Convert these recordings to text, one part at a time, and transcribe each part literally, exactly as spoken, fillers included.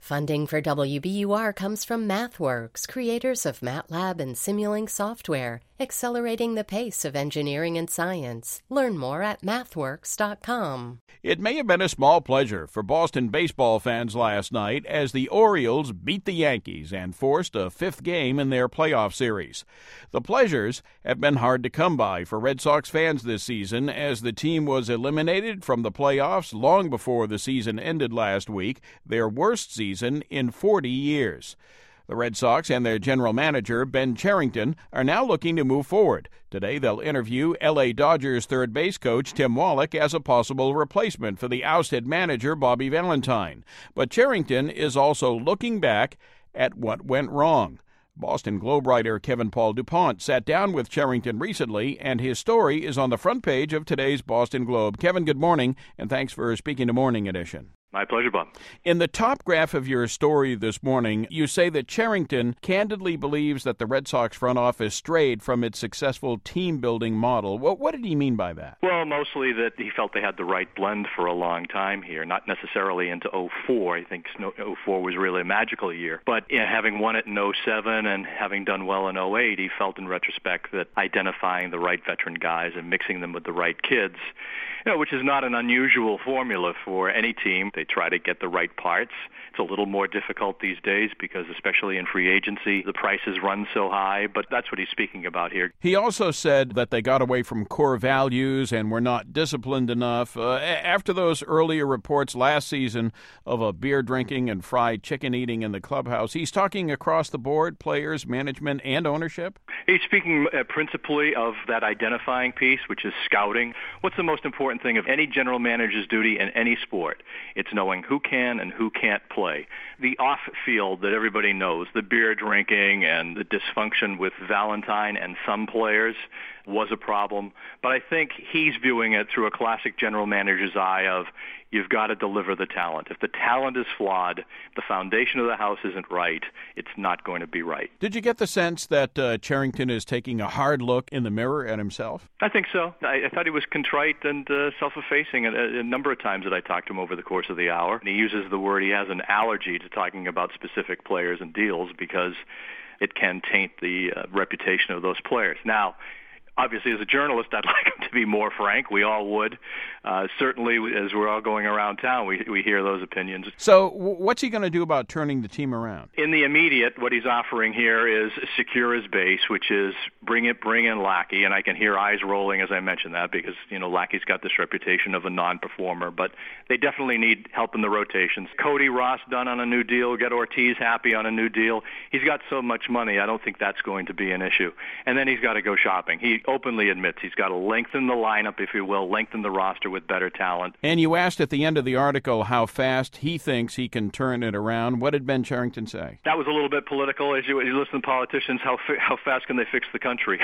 Funding for W B U R comes from MathWorks, creators of MATLAB and Simulink software, accelerating the pace of engineering and science. Learn more at mathworks dot com. It may have been a small pleasure for Boston baseball fans last night as the Orioles beat the Yankees and forced a fifth game in their playoff series. The pleasures have been hard to come by for Red Sox fans this season as the team was eliminated from the playoffs long before the season ended last week, their worst season in forty years. The Red Sox and their general manager, Ben Cherington, are now looking to move forward. Today, they'll interview L A Dodgers third base coach Tim Wallach as a possible replacement for the ousted manager Bobby Valentine. But Cherington is also looking back at what went wrong. Boston Globe writer Kevin Paul DuPont sat down with Cherington recently, and his story is on the front page of today's Boston Globe. Kevin, good morning, and thanks for speaking to Morning Edition. My pleasure, Bob. In the top graph of your story this morning, you say that Cherington candidly believes that the Red Sox front office strayed from its successful team-building model. What, what did he mean by that? Well, mostly that he felt they had the right blend for a long time here, not necessarily into oh four. I think oh four was really a magical year. But you know, having won it in oh seven and having done well in oh eight, he felt in retrospect that identifying the right veteran guys and mixing them with the right kids, you know, which is not an unusual formula for any team. They try to get the right parts. It's a little more difficult these days because, especially in free agency, the prices run so high, but that's what he's speaking about here. He also said that they got away from core values and were not disciplined enough. Uh, after those earlier reports last season of a beer drinking and fried chicken eating in the clubhouse, he's talking across the board, players, management, and ownership? He's speaking uh, principally of that identifying piece, which is scouting. What's the most important thing of any general manager's duty in any sport? It's knowing who can and who can't play. The off-field that everybody knows, the beer drinking and the dysfunction with Valentine and some players was a problem. But I think he's viewing it through a classic general manager's eye of you've got to deliver the talent. If the talent is flawed, the foundation of the house isn't right, it's not going to be right. Did you get the sense that uh, Cherington is taking a hard look in the mirror at himself? I think so. I, I thought he was contrite and uh, self-effacing a, a number of times that I talked to him over the course of the hour. And he uses the word he has an allergy to talking about specific players and deals because it can taint the uh, reputation of those players. Now, obviously, as a journalist, I'd like him to be more frank. We all would. Uh, certainly, as we're all going around town, we we hear those opinions. So what's he going to do about turning the team around? In the immediate, what he's offering here is secure his base, which is bring it, bring in Lackey. And I can hear eyes rolling as I mention that because, you know, Lackey's got this reputation of a non-performer. But they definitely need help in the rotations. Cody Ross done on a new deal. Get Ortiz happy on a new deal. He's got so much money, I don't think that's going to be an issue. And then he's got to go shopping. He openly admits he's got to lengthen the lineup, if you will, lengthen the roster with better talent. And you asked at the end of the article how fast he thinks he can turn it around. What did Ben Cherington say? That was a little bit political. As you, as you listen to politicians, how how fast can they fix the country?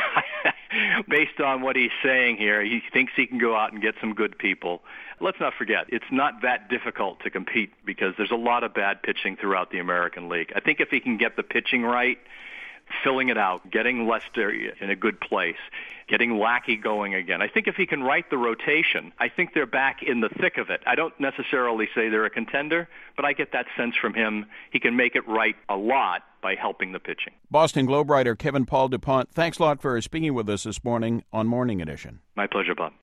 Based on what he's saying here, he thinks he can go out and get some good people. Let's not forget, it's not that difficult to compete because there's a lot of bad pitching throughout the American League. I think if he can get the pitching right, filling it out, getting Lester in a good place, getting Lackey going again. I think if he can right the rotation, I think they're back in the thick of it. I don't necessarily say they're a contender, but I get that sense from him. He can make it right a lot by helping the pitching. Boston Globe writer Kevin Paul DuPont, thanks a lot for speaking with us this morning on Morning Edition. My pleasure, Bob.